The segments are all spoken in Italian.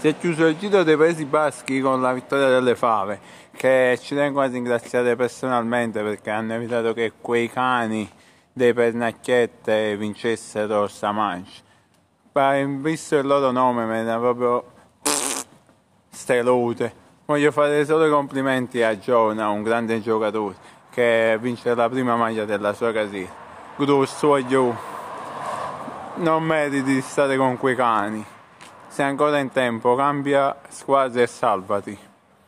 Si è chiuso il giro dei Paesi Baschi con la vittoria delle Fave, che ci tengo a ringraziare personalmente perché hanno evitato che quei cani dei pernacchiette vincessero sta manche. Visto il loro nome me ne proprio stelute. Voglio fare solo i complimenti a Jonah, un grande giocatore che vince la prima maglia della sua carriera. Grosso you, non meriti di stare con quei cani. Sei ancora in tempo, cambia squadra e salvati.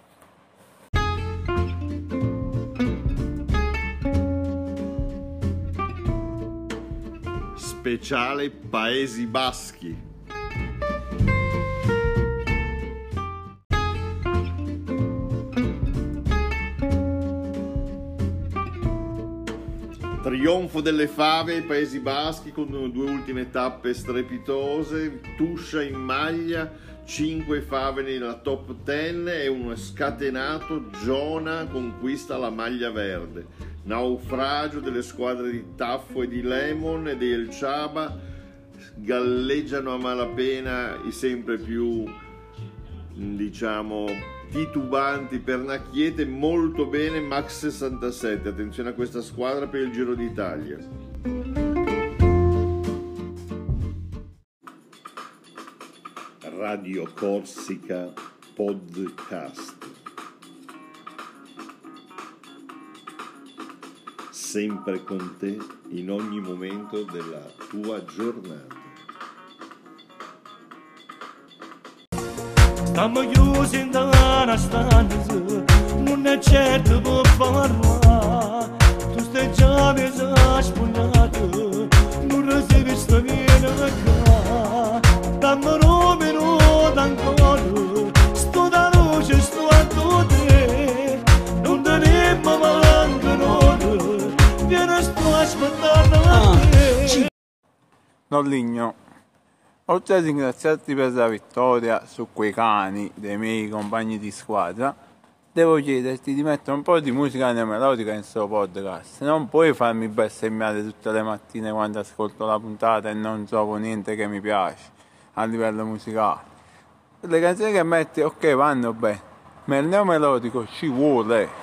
Speciale Paesi Baschi. Trionfo delle Fave ai Paesi Baschi con 2 ultime tappe strepitose, Tuscia in maglia, 5 Fave nella top 10 e uno scatenato Jonah conquista la maglia verde. Naufragio delle squadre di Taffo e di Lemon e di El Chaba, galleggiano a malapena i sempre più, diciamo, titubanti pernacchiete. Molto bene Max 67, attenzione a questa squadra per il Giro d'Italia. Radio Corsica Podcast, sempre con te in ogni momento della tua giornata. Stiamo chiusi in una stanza, non è certo per parlare. Tu stai già messa spuntata, non resti vista viene qua. Dammi un minuto ancora, sto da luce, sto a te. Non te ne mancano, vieni sto aspettando a te. Nolligno, oltre a ringraziarti per la vittoria su quei cani dei miei compagni di squadra, devo chiederti di mettere un po' di musica neomelodica in questo podcast. Non puoi farmi bestemmiare tutte le mattine quando ascolto la puntata e non trovo niente che mi piace a livello musicale. Le canzoni che metti, ok, vanno bene, ma il neomelodico ci vuole.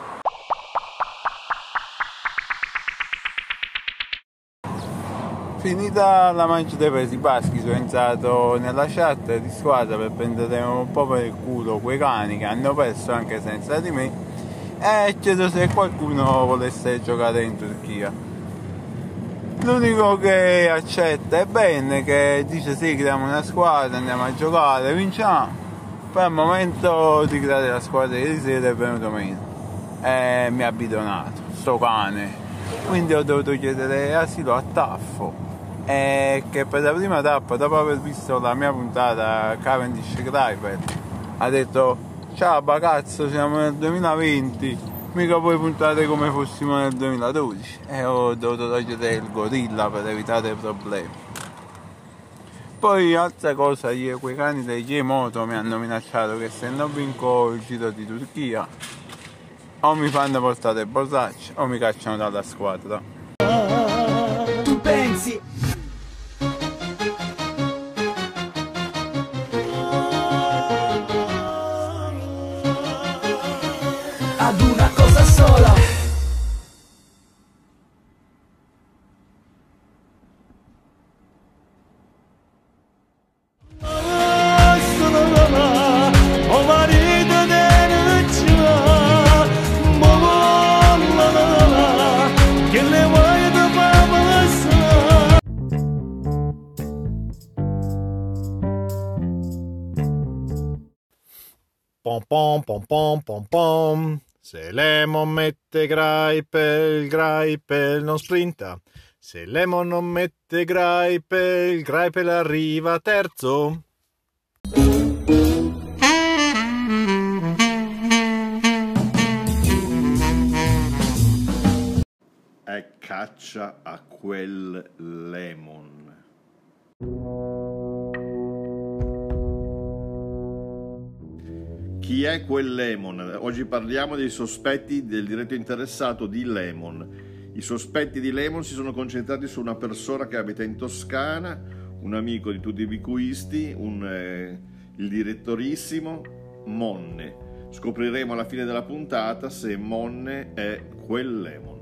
Finita la mancia dei Paesi Baschi, sono entrato nella chat di squadra per prendere un po' per il culo quei cani che hanno perso anche senza di me e chiedo se qualcuno volesse giocare in Turchia. L'unico che accetta è Ben, che dice sì, creiamo una squadra, andiamo a giocare, vinciamo. Poi al momento di creare la squadra ieri sera è venuto meno e mi ha bidonato, sto cane. Quindi ho dovuto chiedere asilo a Taffo, e che per la prima tappa, dopo aver visto la mia puntata Cavendish Greipel, ha detto: ciao cazzo, siamo nel 2020, mica puoi puntare come fossimo nel 2012. E ho dovuto togliere il gorilla per evitare problemi. Poi altra cosa, quei cani dei J-Moto mi hanno minacciato che se non vinco il Giro di Turchia o mi fanno portare borraccia o mi cacciano dalla squadra. Tu pensi ad una cosa sola? Pom pom pom pom pom pom. Se Lemon mette Greipel, Greipel non sprinta. Se Lemon non mette Greipel, Greipel arriva terzo. E caccia a quel Lemon. Chi è quel Lemon? Oggi parliamo dei sospetti del diretto interessato di Lemon. I sospetti di Lemon si sono concentrati su una persona che abita in Toscana, un amico di tutti i bicuisti, il il direttorissimo Monne. Scopriremo alla fine della puntata se Monne è quel lemon.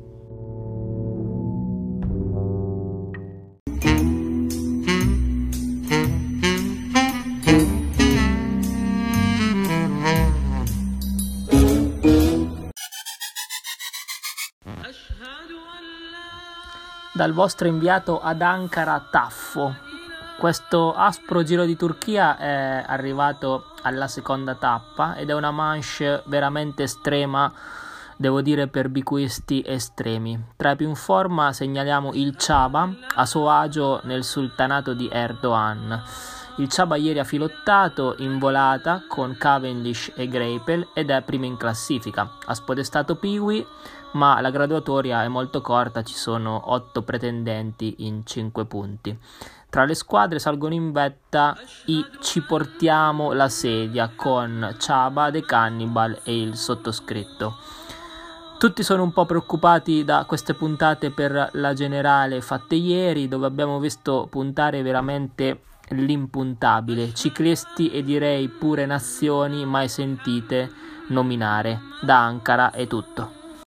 Dal vostro inviato ad Ankara Taffo. Questo aspro Giro di Turchia è arrivato alla seconda tappa ed è una manche veramente estrema, devo dire, per bicuisti estremi. Tra i più in forma segnaliamo il Csaba, a suo agio nel sultanato di Erdogan. Il Csaba ieri ha filottato in volata con Cavendish e Greipel ed è primo in classifica. Ha spodestato Piwi, ma la graduatoria è molto corta, ci sono 8 pretendenti in 5 punti. Tra le squadre salgono in vetta i Ci portiamo la sedia con Csaba, The Cannibal e il sottoscritto. Tutti sono un po' preoccupati da queste puntate per la generale fatte ieri, dove abbiamo visto puntare veramente l'impuntabile, ciclisti e direi pure nazioni mai sentite nominare. Da Ankara è tutto.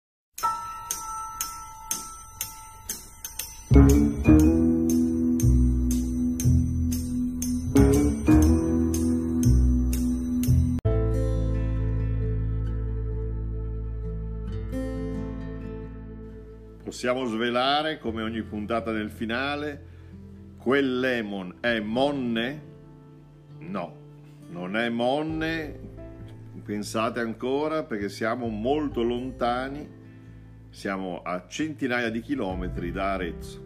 Possiamo svelare, come ogni puntata nel finale, quel lemon è Monne? No, non è Monne, pensate ancora, perché siamo molto lontani, siamo a centinaia di chilometri da Arezzo.